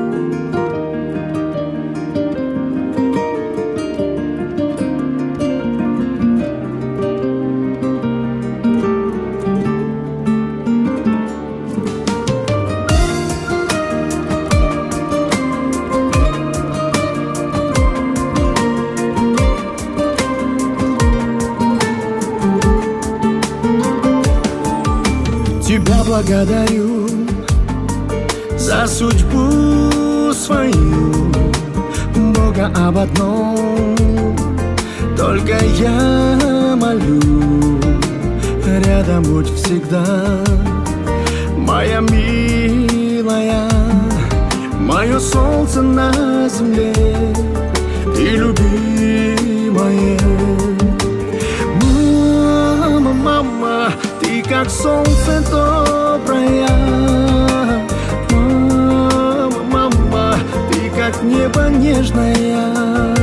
Тебя благодарю за судьбу свою, Бога об одном только я молю. Рядом будь всегда, моя милая, мое солнце на земле и любимое. Мама, мама, ты как солнце доброе. Мама, мама, ты как небо нежное.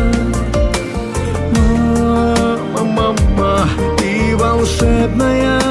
Мама, мама, ты волшебная.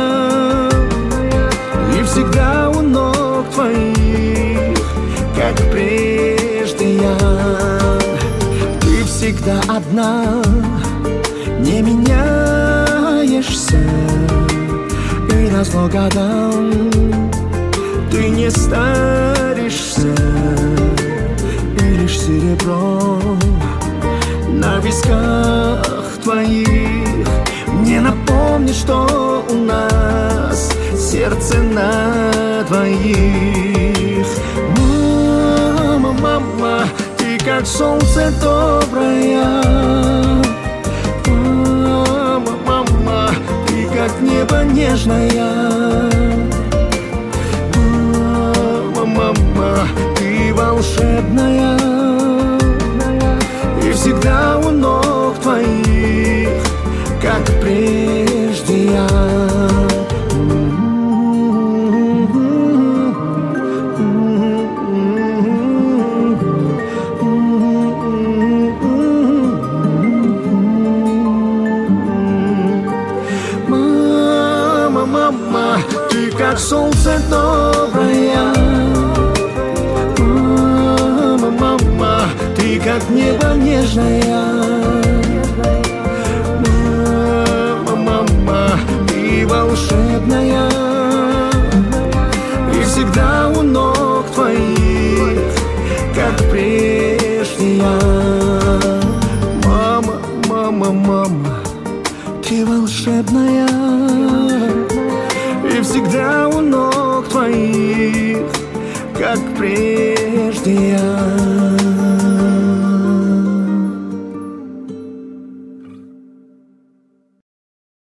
И всегда у ног твоих, как прежде я. Ты всегда одна, не меняешься. И назло годам ты не старишься. И лишь серебро на висках твоих мне напомнит, что у нас сердце на двоих. Мама, мама, ты как солнце доброе. Мама, мама, ты как небо нежное. Мама, мама, ты волшебная. И всегда у ног твоих, как прежде я. Мама, мама, ты как солнце доброе. Мама, мама, ты как небо нежное. Мама, мама, ты волшебная. И всегда у ног твоих, как прежде я. Мама, мама, мама, ты волшебная. И всегда у ног твоих, как прежде я.